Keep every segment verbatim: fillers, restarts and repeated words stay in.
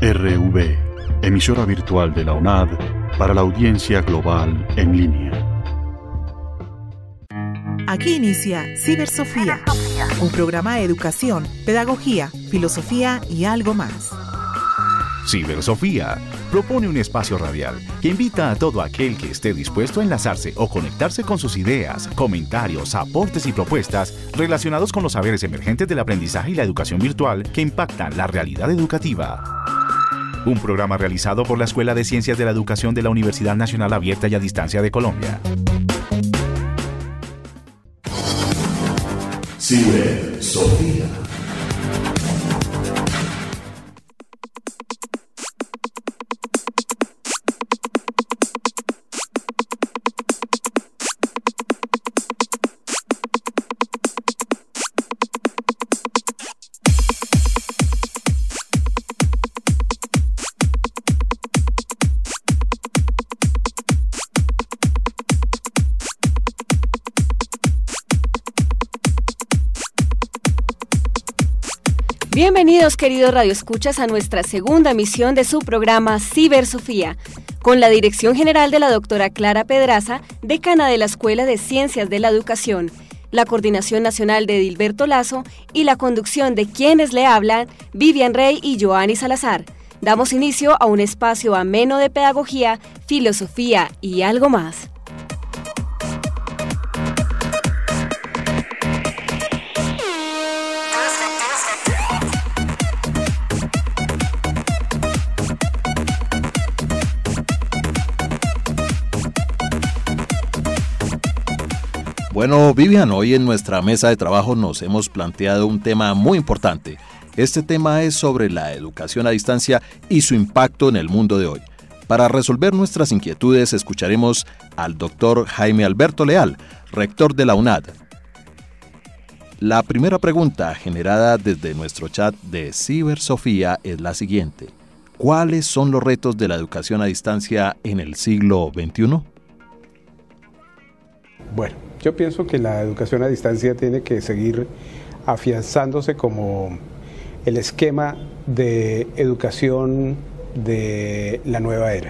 R V, emisora virtual de la UNAD para la audiencia global en línea. Aquí inicia Cibersofía, un programa de educación, pedagogía, filosofía y algo más. Cibersofía propone un espacio radial que invita a todo aquel que esté dispuesto a enlazarse o conectarse con sus ideas, comentarios, aportes y propuestas relacionados con los saberes emergentes del aprendizaje y la educación virtual que impactan la realidad educativa. Un programa realizado por la Escuela de Ciencias de la Educación de la Universidad Nacional Abierta y a Distancia de Colombia. Cibersofía. Bienvenidos, queridos radioescuchas, a nuestra segunda emisión de su programa Cibersofía, con la dirección general de la doctora Clara Pedraza, decana de la Escuela de Ciencias de la Educación, la coordinación nacional de Edilberto Lazo y la conducción de quienes le hablan, Vivian Rey y Joanny Salazar. Damos inicio a un espacio ameno de pedagogía, filosofía y algo más. Bueno, Vivian, hoy en nuestra mesa de trabajo nos hemos planteado un tema muy importante. Este tema es sobre la educación a distancia y su impacto en el mundo de hoy. Para resolver nuestras inquietudes, escucharemos al doctor Jaime Alberto Leal, rector de la UNAD. La primera pregunta generada desde nuestro chat de Cibersofía es la siguiente. ¿Cuáles son los retos de la educación a distancia en el siglo veintiuno? Bueno, yo pienso que la educación a distancia tiene que seguir afianzándose como el esquema de educación de la nueva era.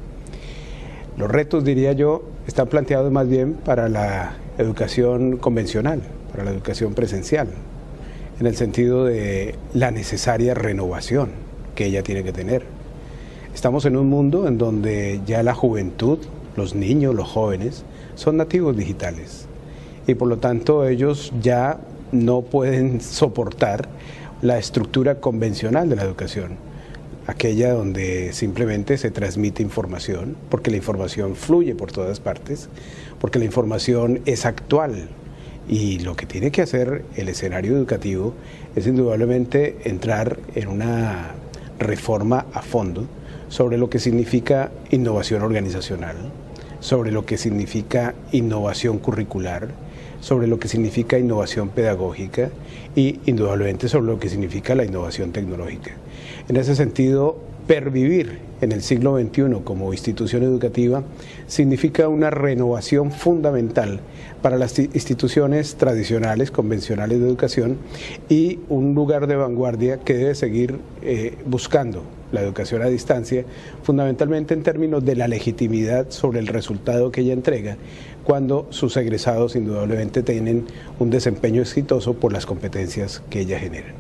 Los retos, diría yo, están planteados más bien para la educación convencional, para la educación presencial, en el sentido de la necesaria renovación que ella tiene que tener. Estamos en un mundo en donde ya la juventud, los niños, los jóvenes, son nativos digitales y por lo tanto ellos ya no pueden soportar la estructura convencional de la educación, aquella donde simplemente se transmite información, porque la información fluye por todas partes, porque la información es actual y lo que tiene que hacer el escenario educativo es indudablemente entrar en una reforma a fondo sobre lo que significa innovación organizacional, sobre lo que significa innovación curricular, sobre lo que significa innovación pedagógica y indudablemente sobre lo que significa la innovación tecnológica. En ese sentido, pervivir en el siglo veintiuno como institución educativa significa una renovación fundamental para las instituciones tradicionales, convencionales de educación y un lugar de vanguardia que debe seguir eh, buscando la educación a distancia, fundamentalmente en términos de la legitimidad sobre el resultado que ella entrega, cuando sus egresados indudablemente tienen un desempeño exitoso por las competencias que ella genera.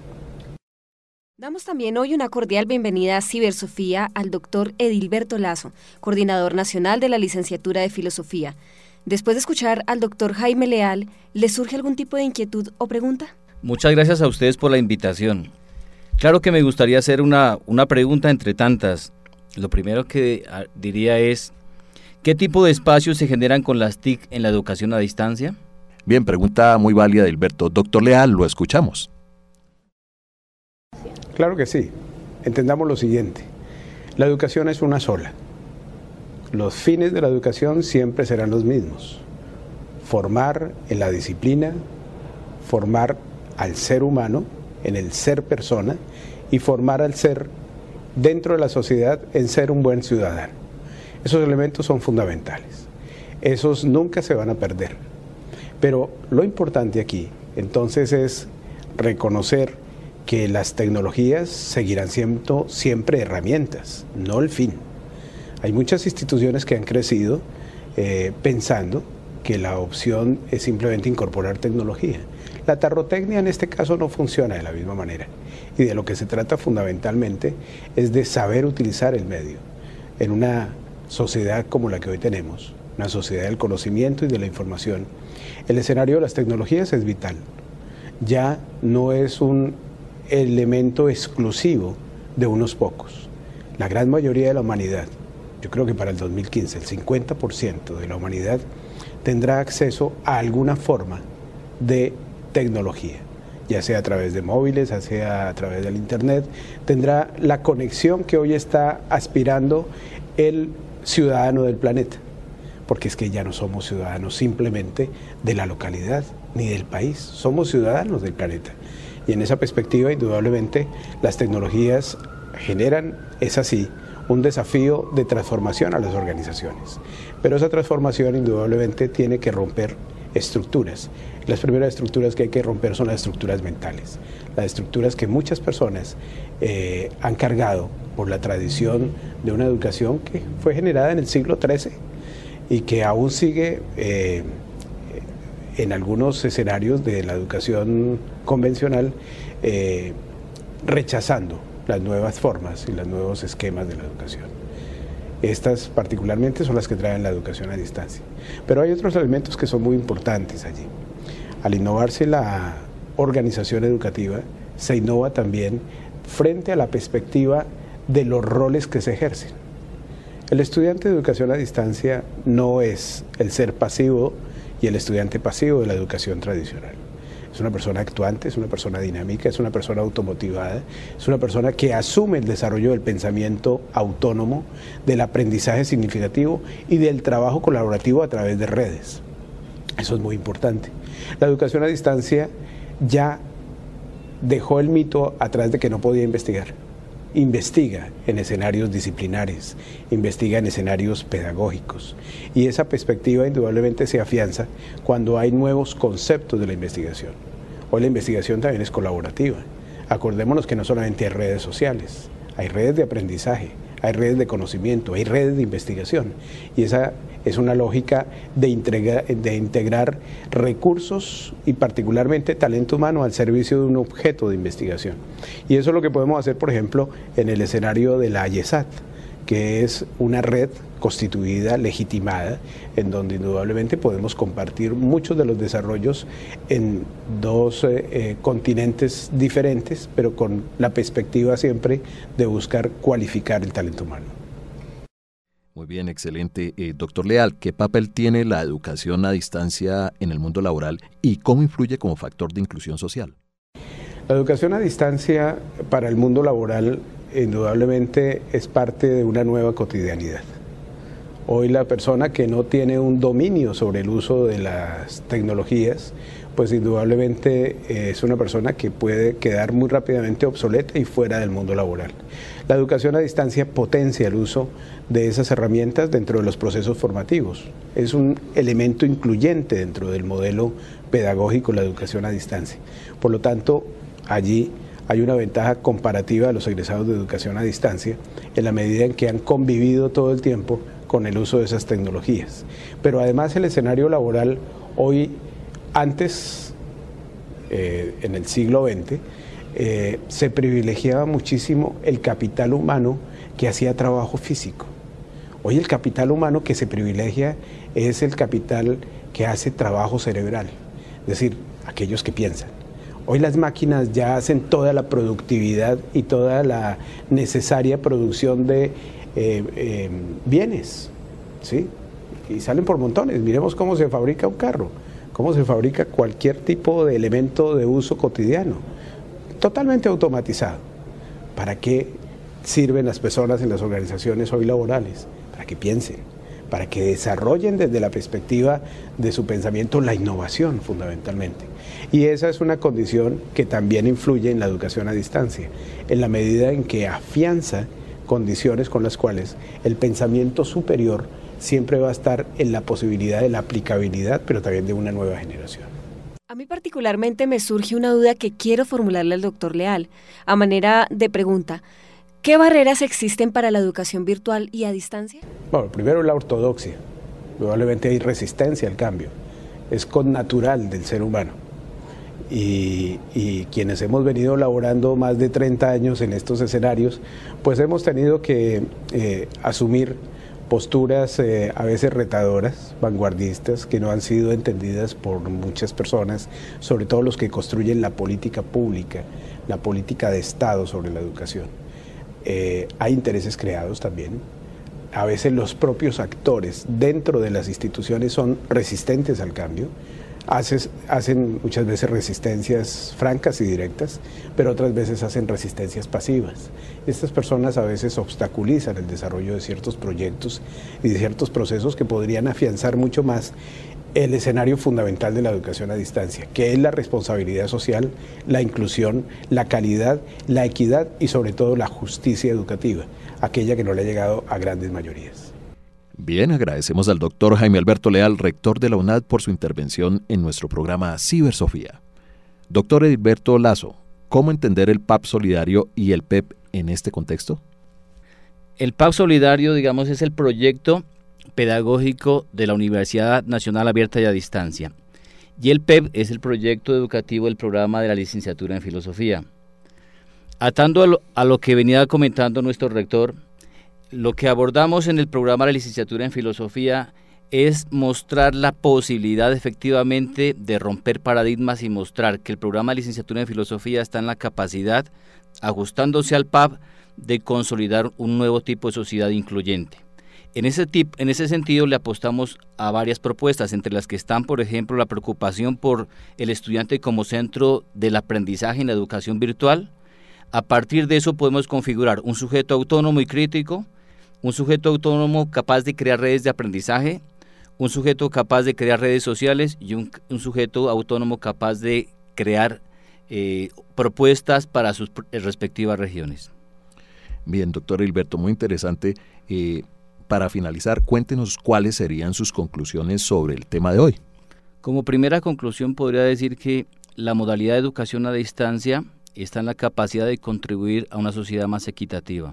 Damos también hoy una cordial bienvenida a Cibersofía al doctor Edilberto Lazo, coordinador nacional de la licenciatura de Filosofía. Después de escuchar al doctor Jaime Leal, ¿le surge algún tipo de inquietud o pregunta? Muchas gracias a ustedes por la invitación. Claro que me gustaría hacer una, una pregunta entre tantas. Lo primero que diría es, ¿qué tipo de espacios se generan con las T I C en la educación a distancia? Bien, pregunta muy válida, Edilberto. Doctor Leal, lo escuchamos. Claro que sí. Entendamos lo siguiente. La educación es una sola. Los fines de la educación siempre serán los mismos. Formar en la disciplina, formar al ser humano, en el ser persona, y formar al ser dentro de la sociedad en ser un buen ciudadano. Esos elementos son fundamentales. Esos nunca se van a perder. Pero lo importante aquí, entonces, es reconocer que las tecnologías seguirán siendo siempre herramientas, no el fin. Hay muchas instituciones que han crecido eh, pensando que la opción es simplemente incorporar tecnología. La tarrotecnia en este caso no funciona de la misma manera, y de lo que se trata fundamentalmente es de saber utilizar el medio. En una sociedad como la que hoy tenemos, una sociedad del conocimiento y de la información, el escenario de las tecnologías es vital. Ya no es un elemento exclusivo de unos pocos. La gran mayoría de la humanidad, yo creo que para el dos mil quince el cincuenta por ciento de la humanidad tendrá acceso a alguna forma de tecnología, ya sea a través de móviles, ya sea a través del internet, tendrá la conexión que hoy está aspirando el ciudadano del planeta, porque es que ya no somos ciudadanos simplemente de la localidad ni del país, somos ciudadanos del planeta. Y en esa perspectiva, indudablemente, las tecnologías generan, es así, un desafío de transformación a las organizaciones. Pero esa transformación, indudablemente, tiene que romper estructuras. Las primeras estructuras que hay que romper son las estructuras mentales, las estructuras que muchas personas eh, han cargado por la tradición de una educación que fue generada en el siglo trece y que aún sigue eh, en algunos escenarios de la educación convencional eh, rechazando las nuevas formas y los nuevos esquemas de la educación. Estas particularmente son las que traen la educación a distancia. Pero hay otros elementos que son muy importantes allí. Al innovarse la organización educativa, se innova también frente a la perspectiva de los roles que se ejercen. El estudiante de educación a distancia no es el ser pasivo y el estudiante pasivo de la educación tradicional. Es una persona actuante, es una persona dinámica, es una persona automotivada, es una persona que asume el desarrollo del pensamiento autónomo, del aprendizaje significativo y del trabajo colaborativo a través de redes. Eso es muy importante. La educación a distancia ya dejó el mito atrás de que no podía investigar. Investiga en escenarios disciplinares, investiga en escenarios pedagógicos, y esa perspectiva indudablemente se afianza cuando hay nuevos conceptos de la investigación. Hoy la investigación también es colaborativa. Acordémonos que no solamente hay redes sociales, hay redes de aprendizaje, hay redes de conocimiento, hay redes de investigación, y esa es una lógica de, integra, de integrar recursos y particularmente talento humano al servicio de un objeto de investigación. Y eso es lo que podemos hacer, por ejemplo, en el escenario de la AYESAT, que es una red constituida, legitimada, en donde indudablemente podemos compartir muchos de los desarrollos en dos eh, eh, continentes diferentes, pero con la perspectiva siempre de buscar cualificar el talento humano. Muy bien, excelente. Eh, doctor Leal, ¿qué papel tiene la educación a distancia en el mundo laboral y cómo influye como factor de inclusión social? La educación a distancia para el mundo laboral indudablemente es parte de una nueva cotidianidad. Hoy la persona que no tiene un dominio sobre el uso de las tecnologías, pues indudablemente es una persona que puede quedar muy rápidamente obsoleta y fuera del mundo laboral. La educación a distancia potencia el uso de esas herramientas dentro de los procesos formativos. Es un elemento incluyente dentro del modelo pedagógico la educación a distancia. Por lo tanto, allí hay una ventaja comparativa de los egresados de educación a distancia en la medida en que han convivido todo el tiempo con el uso de esas tecnologías. Pero además el escenario laboral hoy, antes, eh, en el siglo veinte, eh, se privilegiaba muchísimo el capital humano que hacía trabajo físico. Hoy el capital humano que se privilegia es el capital que hace trabajo cerebral, es decir, aquellos que piensan. Hoy las máquinas ya hacen toda la productividad y toda la necesaria producción de eh, eh, bienes, ¿sí? Y salen por montones. Miremos cómo se fabrica un carro, cómo se fabrica cualquier tipo de elemento de uso cotidiano, totalmente automatizado. ¿Para qué sirven las personas en las organizaciones hoy laborales? Para que piensen, para que desarrollen desde la perspectiva de su pensamiento la innovación fundamentalmente. Y esa es una condición que también influye en la educación a distancia, en la medida en que afianza condiciones con las cuales el pensamiento superior siempre va a estar en la posibilidad de la aplicabilidad, pero también de una nueva generación. A mí particularmente me surge una duda que quiero formularle al doctor Leal, a manera de pregunta. ¿Qué barreras existen para la educación virtual y a distancia? Bueno, primero la ortodoxia. Probablemente hay resistencia al cambio. Es connatural del ser humano. Y, y quienes hemos venido laborando más de treinta años en estos escenarios, pues hemos tenido que eh, asumir posturas eh, a veces retadoras, vanguardistas, que no han sido entendidas por muchas personas, sobre todo los que construyen la política pública, la política de Estado sobre la educación. Eh, hay intereses creados también. A veces los propios actores dentro de las instituciones son resistentes al cambio, Haces, hacen muchas veces resistencias francas y directas, pero otras veces hacen resistencias pasivas. Estas personas a veces obstaculizan el desarrollo de ciertos proyectos y de ciertos procesos que podrían afianzar mucho más el escenario fundamental de la educación a distancia, que es la responsabilidad social, la inclusión, la calidad, la equidad y sobre todo la justicia educativa, aquella que no le ha llegado a grandes mayorías. Bien, agradecemos al doctor Jaime Alberto Leal, rector de la UNAD, por su intervención en nuestro programa Cibersofía. Doctor Edilberto Lazo, ¿cómo entender el P A P Solidario y el P E P en este contexto? El P A P Solidario, digamos, es el proyecto pedagógico de la Universidad Nacional Abierta y a Distancia. Y el P E P es el proyecto educativo del programa de la licenciatura en Filosofía. Atando a lo, a lo que venía comentando nuestro rector, lo que abordamos en el programa de la licenciatura en Filosofía es mostrar la posibilidad efectivamente de romper paradigmas y mostrar que el programa de licenciatura en Filosofía está en la capacidad, ajustándose al P A P, de consolidar un nuevo tipo de sociedad incluyente. En ese, tip, en ese sentido le apostamos a varias propuestas, entre las que están, por ejemplo, la preocupación por el estudiante como centro del aprendizaje en la educación virtual. A partir de eso podemos configurar un sujeto autónomo y crítico, un sujeto autónomo capaz de crear redes de aprendizaje, un sujeto capaz de crear redes sociales y un, un sujeto autónomo capaz de crear eh, propuestas para sus respectivas regiones. Bien, doctor Edilberto, muy interesante. Eh, para finalizar, cuéntenos cuáles serían sus conclusiones sobre el tema de hoy. Como primera conclusión podría decir que la modalidad de educación a distancia está en la capacidad de contribuir a una sociedad más equitativa.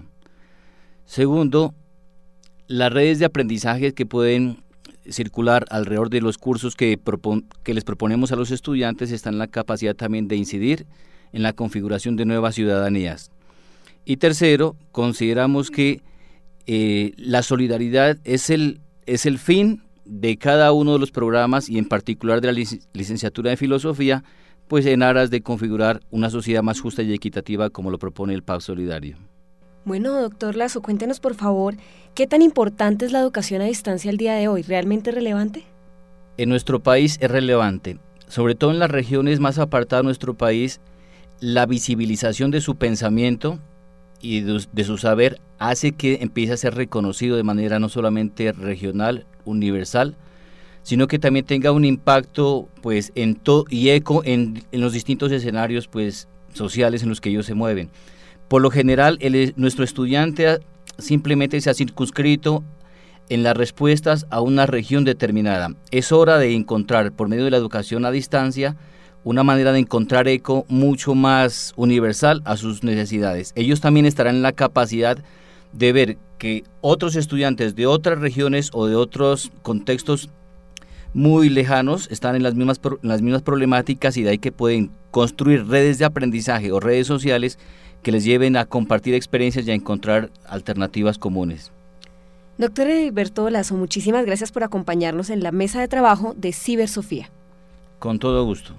Segundo, las redes de aprendizaje que pueden circular alrededor de los cursos que, propon, que les proponemos a los estudiantes están en la capacidad también de incidir en la configuración de nuevas ciudadanías. Y tercero, consideramos que eh, la solidaridad es el, es el fin de cada uno de los programas y en particular de la lic- licenciatura de Filosofía, pues en aras de configurar una sociedad más justa y equitativa como lo propone el P A P Solidario. Bueno, doctor Lazo, cuéntenos por favor, ¿qué tan importante es la educación a distancia el día de hoy? ¿Realmente relevante? En nuestro país es relevante, sobre todo en las regiones más apartadas de nuestro país, la visibilización de su pensamiento y de, de su saber hace que empiece a ser reconocido de manera no solamente regional, universal, sino que también tenga un impacto pues, en to, y eco en, en los distintos escenarios pues, sociales en los que ellos se mueven. Por lo general, el, nuestro estudiante simplemente se ha circunscrito en las respuestas a una región determinada. Es hora de encontrar, por medio de la educación a distancia, una manera de encontrar eco mucho más universal a sus necesidades. Ellos también estarán en la capacidad de ver que otros estudiantes de otras regiones o de otros contextos muy lejanos están en las mismas, en las mismas problemáticas y de ahí que pueden construir redes de aprendizaje o redes sociales que les lleven a compartir experiencias y a encontrar alternativas comunes. Doctor Edilberto Lazo, muchísimas gracias por acompañarnos en la mesa de trabajo de Cibersofía. Con todo gusto.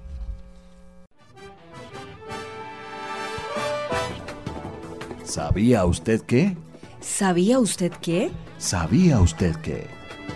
¿Sabía usted qué? ¿Sabía usted qué? ¿Sabía usted qué?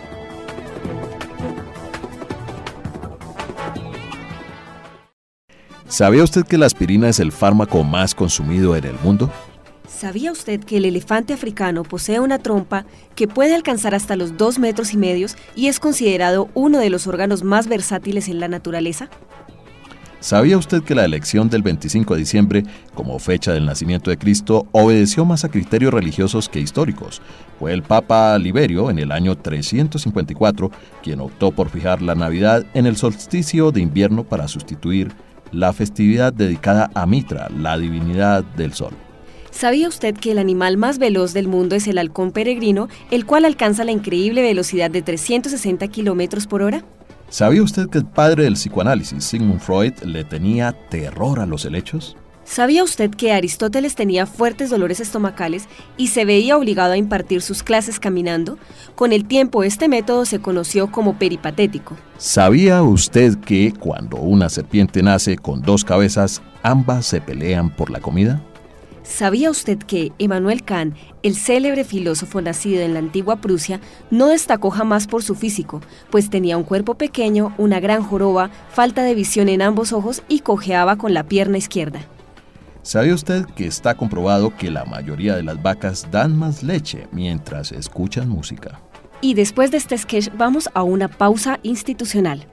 ¿Sabía usted que la aspirina es el fármaco más consumido en el mundo? ¿Sabía usted que el elefante africano posee una trompa que puede alcanzar hasta los dos metros y medios y es considerado uno de los órganos más versátiles en la naturaleza? ¿Sabía usted que la elección del veinticinco de diciembre como fecha del nacimiento de Cristo obedeció más a criterios religiosos que históricos? Fue el Papa Liberio, en el año trescientos cincuenta y cuatro, quien optó por fijar la Navidad en el solsticio de invierno para sustituir la festividad dedicada a Mitra, la divinidad del sol. ¿Sabía usted que el animal más veloz del mundo es el halcón peregrino, el cual alcanza la increíble velocidad de trescientos sesenta kilómetros por hora? ¿Sabía usted que el padre del psicoanálisis, Sigmund Freud, le tenía terror a los helechos? ¿Sabía usted que Aristóteles tenía fuertes dolores estomacales y se veía obligado a impartir sus clases caminando? Con el tiempo, este método se conoció como peripatético. ¿Sabía usted que cuando una serpiente nace con dos cabezas, ambas se pelean por la comida? ¿Sabía usted que Immanuel Kant, el célebre filósofo nacido en la antigua Prusia, no destacó jamás por su físico, pues tenía un cuerpo pequeño, una gran joroba, falta de visión en ambos ojos y cojeaba con la pierna izquierda? ¿Sabe usted que está comprobado que la mayoría de las vacas dan más leche mientras escuchan música? Y después de este sketch vamos a una pausa institucional.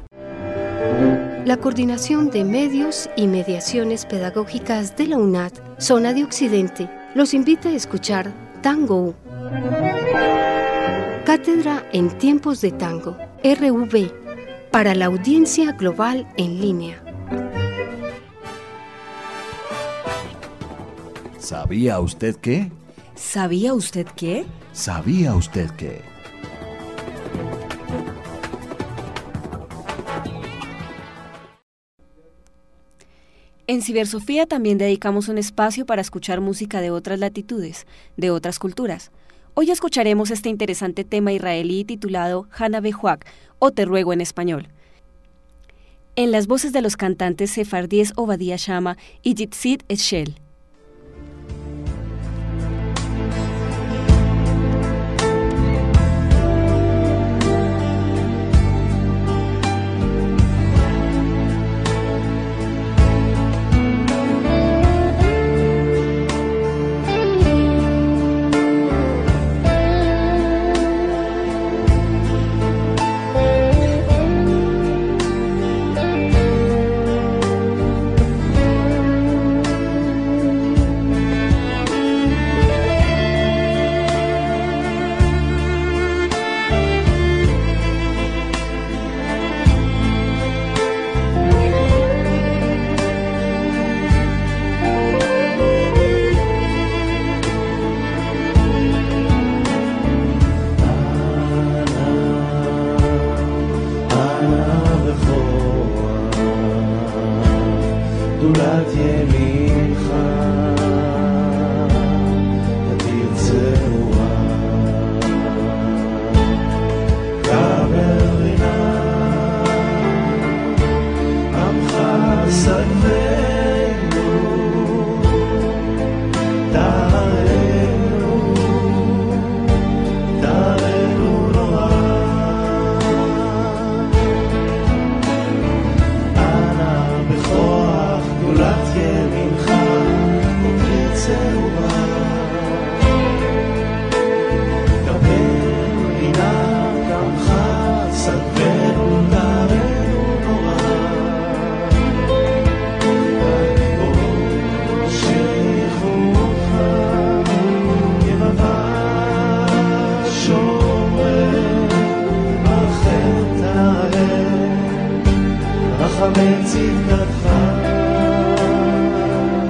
La Coordinación de Medios y Mediaciones Pedagógicas de la UNAD, Zona de Occidente, los invita a escuchar Tango. Cátedra en Tiempos de Tango, R V, para la audiencia global en línea. ¿Sabía usted qué? ¿Sabía usted qué? ¿Sabía usted qué? En Cibersofía también dedicamos un espacio para escuchar música de otras latitudes, de otras culturas. Hoy escucharemos este interesante tema israelí titulado Hana Behuak, o Te ruego en español, en las voces de los cantantes sefardíes Obadiah Shama y Yitzit Eshel. בצדקתך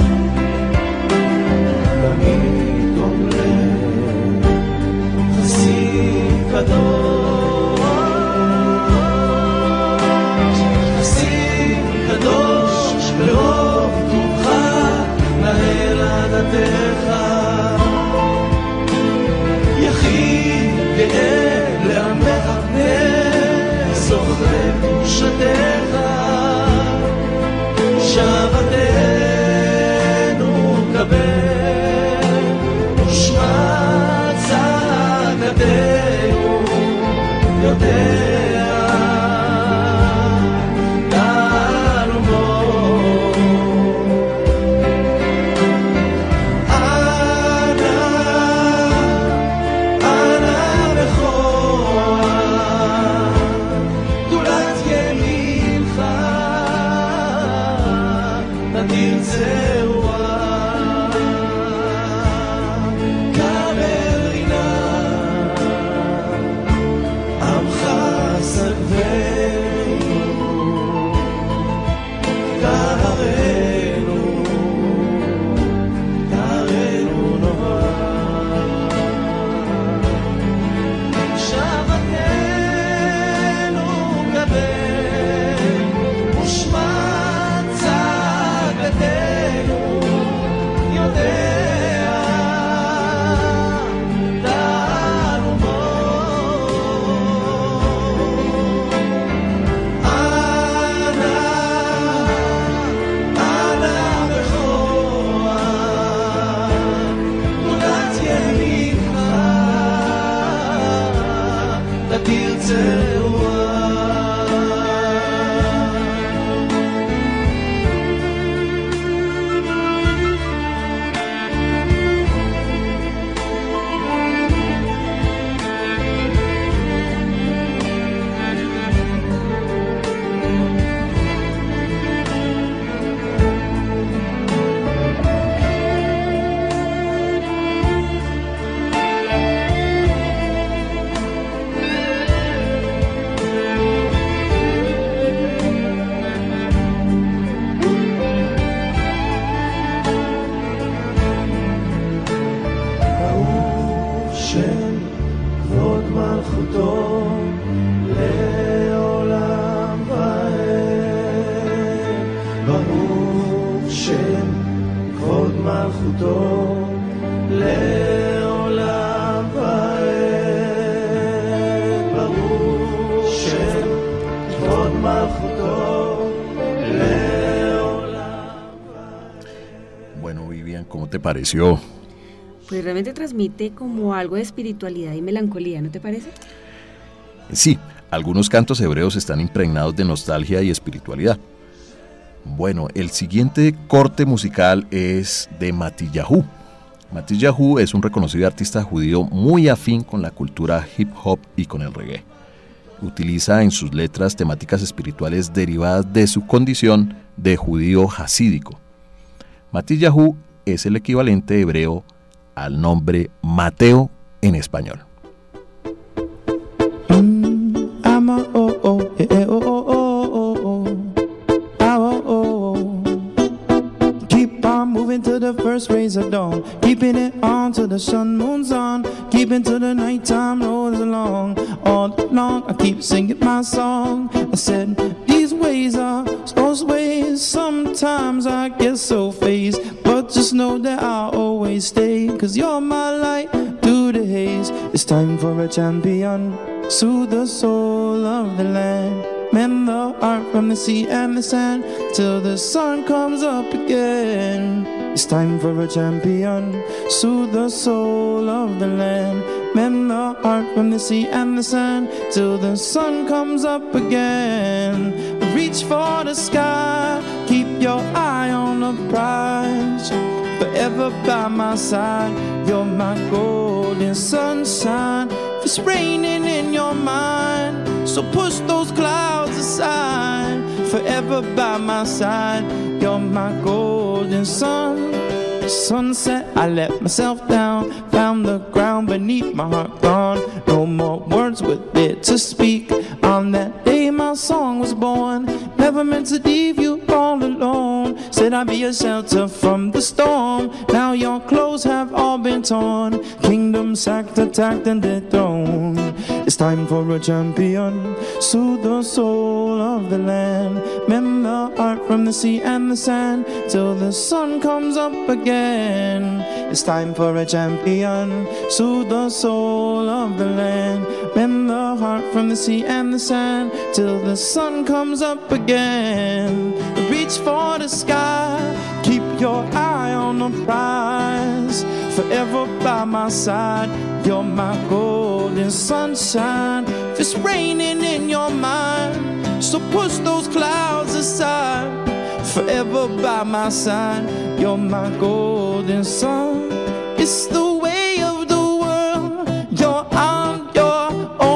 הוד מלכותו לעולם ועד. ברוך שם הוד מלכותו לעולם ועד. Bueno, Vivian, ¿cómo te pareció? Pues realmente transmite como algo de espiritualidad y melancolía, ¿no te parece? Sí, algunos cantos hebreos están impregnados de nostalgia y espiritualidad. Bueno, el siguiente corte musical es de Matilyahu. Matilyahu es un reconocido artista judío muy afín con la cultura hip hop y con el reggae. Utiliza en sus letras temáticas espirituales derivadas de su condición de judío hasídico. Matilyahu es el equivalente hebreo al nombre Mateo en español. I'm a oh oh eh, oh oh oh oh oh oh oh. Keep on moving to the first rays of dawn, keeping it on till the sun moons on, keeping till the nighttime rolls along. All along I keep singing my song. I said these ways are those ways. Sometimes I get so phased, but just know that I'll always stay, 'cause you're my light through the haze. It's time for a champion, soothe the soul of the land, mend the heart from the sea and the sand, till the sun comes up again. It's time for a champion, soothe the soul of the land, mend the heart from the sea and the sand, till the sun comes up again. Reach for the sky, keep your eye on the prize, forever by my side, you're my golden sunshine. It's raining in your mind, so push those clouds aside, forever by my side, you're my golden sun. Sunset, I let myself down, found the ground beneath my heart gone, no more words with it to speak. On that day my song was born, never meant to leave you all alone, said I'd be a shelter from the storm. Now your clothes have all been torn, kingdom sacked, attacked and dethroned. It's time for a champion, soothe the soul of the land, mend the heart from the sea and the sand, till the sun comes up again. It's time for a champion, soothe the soul of the land, mend the heart from the sea and the sand, till the sun comes up again. Reach for the sky, keep your eye on the prize, forever by my side, you're my golden sunshine. If it's raining in your mind, so push those clouds aside, forever by my side, you're my golden sun. It's the way of the world, you're on your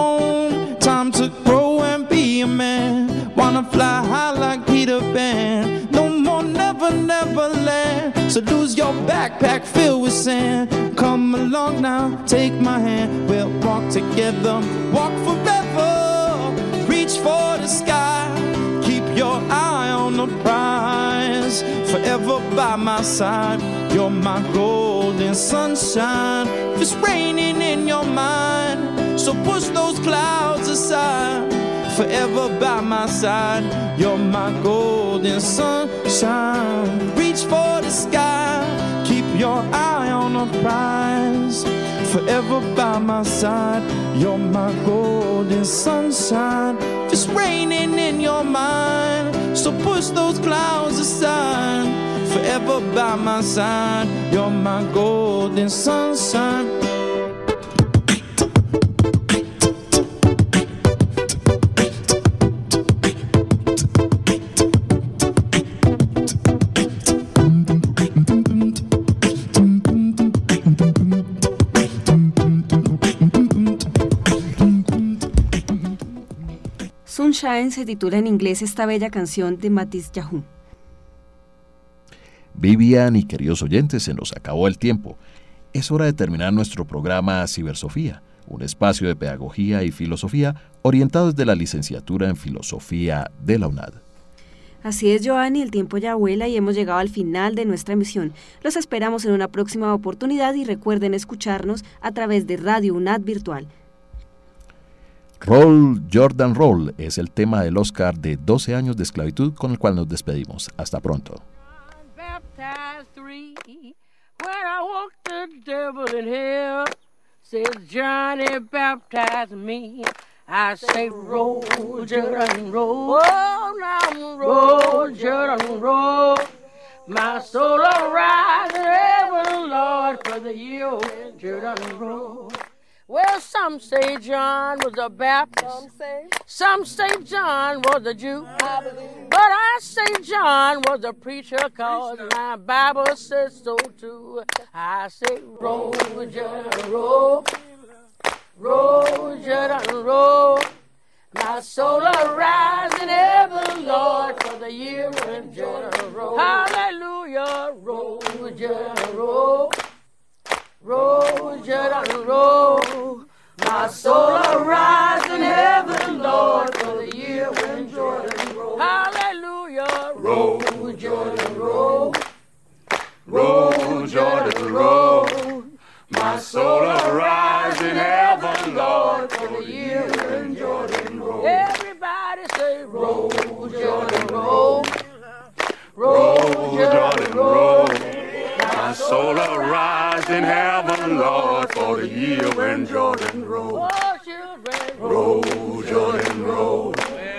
own, time to grow and be a man, wanna fly high like Peter Pan, no more never, never land, so lose your backpack filled with sand, come along now, take my hand, we'll walk together, walk forever, reach for the sky, keep your eye on the prize, forever by my side, you're my golden sunshine. If it's raining in your mind, so push those clouds aside, forever by my side, you're my golden sunshine. Reach for the sky, keep your eye on the prize, forever by my side, you're my golden sunshine. If it's raining in your mind, so push those clouds aside, forever by my side, you're my golden sunshine. Sunshine se titula en inglés esta bella canción de Matilyahu. Vivian y queridos oyentes, se nos acabó el tiempo. Es hora de terminar nuestro programa Cibersofía, un espacio de pedagogía y filosofía orientado desde la licenciatura en Filosofía de la UNAD. Así es, Joanny, el tiempo ya vuela y hemos llegado al final de nuestra emisión. Los esperamos en una próxima oportunidad y recuerden escucharnos a través de Radio UNAD Virtual. Roll, Jordan Roll es el tema del Oscar de doce años de esclavitud con el cual nos despedimos. Hasta pronto. baptized three. When I walked the devil in hell, says Johnny baptized me. I say roll, Jordan, roll. Oh, now roll, Jordan, roll. My soul will rise in heaven, Lord, for the year when Jordan roll. Well, some say John was a Baptist. Some say, some say John was a Jew. I believe. But I say John was a preacher, cause preacher. My Bible says so too. I say roll, Jordan, roll. Roll, Jordan, roll. My soul will rise in heaven, Lord, for the year when Jordan roll. Hallelujah, roll, Jordan, roll. Roll, Jordan, roll. My soul will rise in heaven, Lord, for the year when Jordan roll. Hallelujah, roll, Jordan, roll. Roll, Jordan, roll. My soul will rise in heaven, Lord, for the year when Jordan roll. Everybody say, roll, Jordan, roll. Roll, Jordan, roll. My soul will rise in heaven, Lord, for the year when Jordan roll. Roll, Jordan, roll.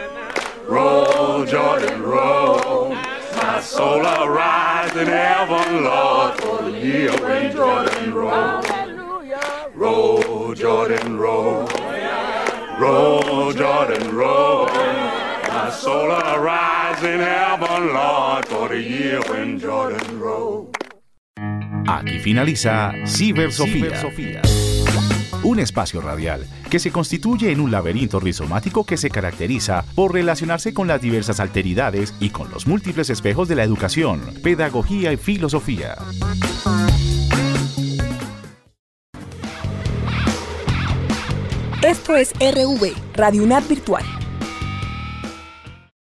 Roll, Jordan, roll. My soul will rise in heaven, Lord, for the year when Jordan roll. Roll, Jordan, roll. Roll, Jordan, roll. My soul will rise in heaven, Lord, for the year when Jordan roll. Aquí finaliza Cibersofía, Cibersofía, un espacio radial que se constituye en un laberinto rizomático que se caracteriza por relacionarse con las diversas alteridades y con los múltiples espejos de la educación, pedagogía y filosofía. Esto es R V, Radio UNAD Virtual.